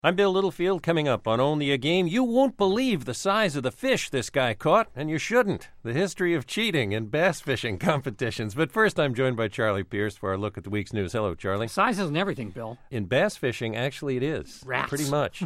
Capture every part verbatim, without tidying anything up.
I'm Bill Littlefield. Coming up on Only a Game, you won't believe the size of the fish this guy caught, and you shouldn't. The history of cheating in bass fishing competitions. But first, I'm joined by Charlie Pierce for our look at the week's news. Hello, Charlie. Size isn't everything, Bill. In bass fishing, actually it is. Rats. Pretty much.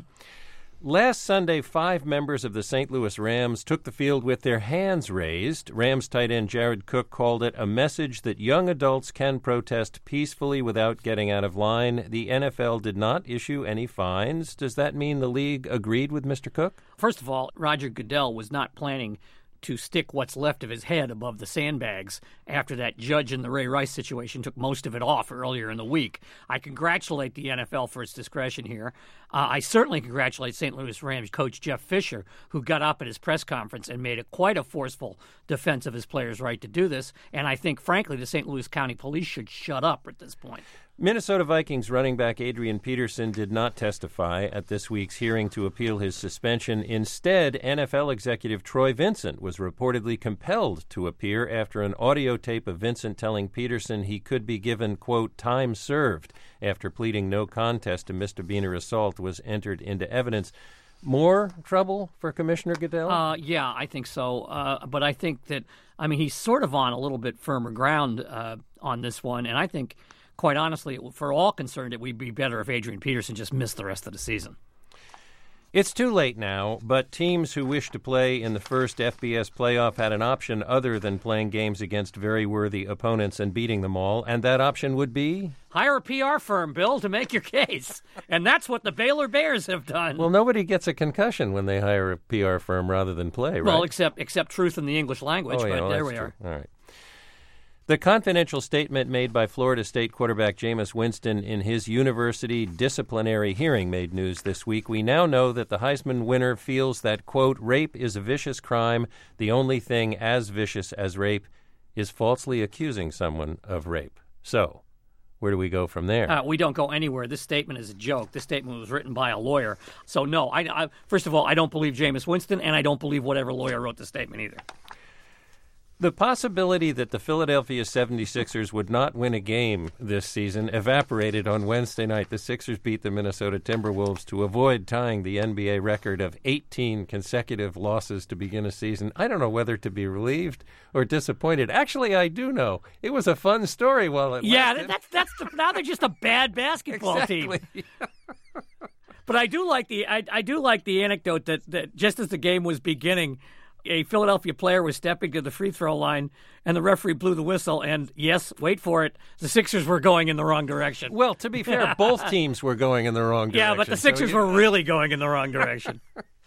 Last Sunday, five members of the Saint Louis Rams took the field with their hands raised. Rams tight end Jared Cook called it a message that young adults can protest peacefully without getting out of line. The N F L did not issue any fines. Does that mean the league agreed with Mister Cook? First of all, Roger Goodell was not planning to stick what's left of his head above the sandbags after that judge in the Ray Rice situation took most of it off earlier in the week. I congratulate the N F L for its discretion here. Uh, I certainly congratulate Saint Louis Rams coach Jeff Fisher, who got up at his press conference and made a quite a forceful defense of his players' right to do this. And I think, frankly, the Saint Louis County Police should shut up at this point. Minnesota Vikings running back Adrian Peterson did not testify at this week's hearing to appeal his suspension. Instead, N F L executive Troy Vincent was reportedly compelled to appear after an audio tape of Vincent telling Peterson he could be given, quote, time served after pleading no contest to misdemeanor assault was entered into evidence. More trouble for Commissioner Goodell? Uh, yeah, I think so. Uh, but I think that, I mean, he's sort of on a little bit firmer ground uh, on this one, and I think, quite honestly, for all concerned, it would be better if Adrian Peterson just missed the rest of the season. It's too late now, but teams who wish to play in the first F B S playoff had an option other than playing games against very worthy opponents and beating them all, and that option would be? Hire a P R firm, Bill, to make your case. And that's what the Baylor Bears have done. Well, nobody gets a concussion when they hire a P R firm rather than play, right? Well, except except truth in the English language, oh, yeah, but well, there we true. are. All right. The confidential statement made by Florida State quarterback Jameis Winston in his university disciplinary hearing made news this week. We now know that the Heisman winner feels that, quote, rape is a vicious crime. The only thing as vicious as rape is falsely accusing someone of rape. So, where do we go from there? Uh, we don't go anywhere. This statement is a joke. This statement was written by a lawyer. So, no, I, I, first of all, I don't believe Jameis Winston, and I don't believe whatever lawyer wrote the statement either. The possibility that the Philadelphia seventy-sixers would not win a game this season evaporated on Wednesday night. The Sixers beat the Minnesota Timberwolves to avoid tying the N B A record of eighteen consecutive losses to begin a season. I don't know whether to be relieved or disappointed. Actually, I do know. It was a fun story while it yeah, lasted. that's that's the, now they're just a bad basketball exactly. team. But I do like the I, I do like the anecdote that, that just as the game was beginning, a Philadelphia player was stepping to the free throw line, and the referee blew the whistle, and yes, wait for it, the Sixers were going in the wrong direction. Well, to be fair, both teams were going in the wrong direction. Yeah, but the Sixers so you... were really going in the wrong direction.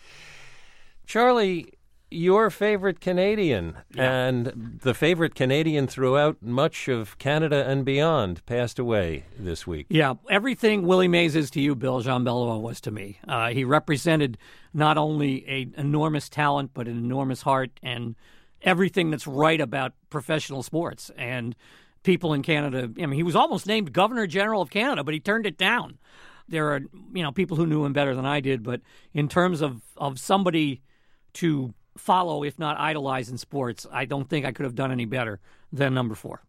Charlie, your favorite Canadian, yeah. and the favorite Canadian throughout much of Canada and beyond, passed away this week. Yeah, everything Willie Mays is to you, Bill, Jean Beliveau was to me. Uh, he represented not only an enormous talent, but an enormous heart and everything that's right about professional sports. And people in Canada, I mean, he was almost named Governor General of Canada, but he turned it down. There are, you know, people who knew him better than I did, but in terms of, of somebody to follow, if not idolize in sports, I don't think I could have done any better than number four.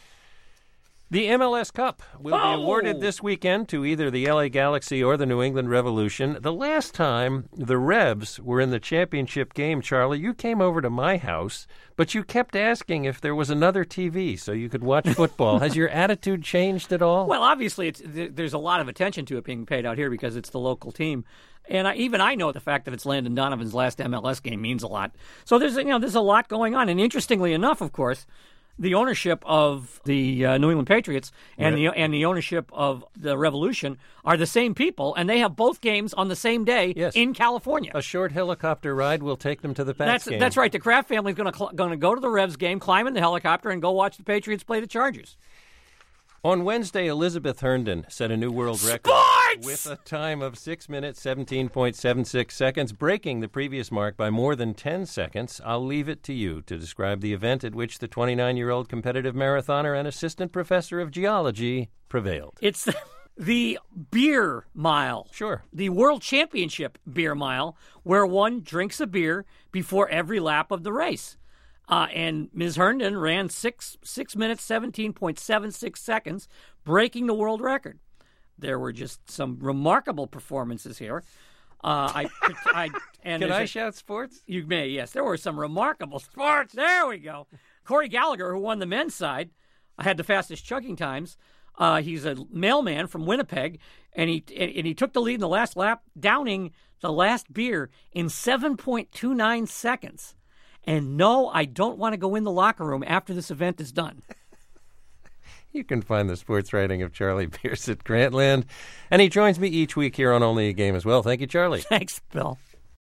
The M L S Cup will oh! be awarded this weekend to either the L A Galaxy or the New England Revolution. The last time the Revs were in the championship game, Charlie, you came over to my house, but you kept asking if there was another T V so you could watch football. Has your attitude changed at all? Well, obviously, it's, there's a lot of attention to it being paid out here because it's the local team. And I, even I know the fact that it's Landon Donovan's last M L S game means a lot. So there's you know there's a lot going on. And interestingly enough, of course, the ownership of the uh, New England Patriots and right. the and the ownership of the Revolution are the same people, and they have both games on the same day yes. in California. A short helicopter ride will take them to the Pats that's, game. That's right. The Kraft family is going to cl- going to go to the Revs game, climb in the helicopter, and go watch the Patriots play the Chargers. On Wednesday, Elizabeth Herndon set a new world record Sports! with a time of six minutes, seventeen point seven six seconds, breaking the previous mark by more than ten seconds. I'll leave it to you to describe the event at which the twenty-nine-year-old competitive marathoner and assistant professor of geology prevailed. It's the beer mile. Sure. The World Championship beer mile, where one drinks a beer before every lap of the race. Uh, and Miz Herndon ran six six minutes, seventeen point seven six seconds, breaking the world record. There were just some remarkable performances here. Uh, I, I and Can I a, shout sports? You may, yes. There were some remarkable sports. There we go. Corey Gallagher, who won the men's side, had the fastest chugging times. Uh, he's a mailman from Winnipeg, and he and he took the lead in the last lap, downing the last beer in seven point two nine seconds. And no, I don't want to go in the locker room after this event is done. You can find the sports writing of Charlie Pierce at Grantland, and he joins me each week here on Only a Game as well. Thank you, Charlie. Thanks, Bill.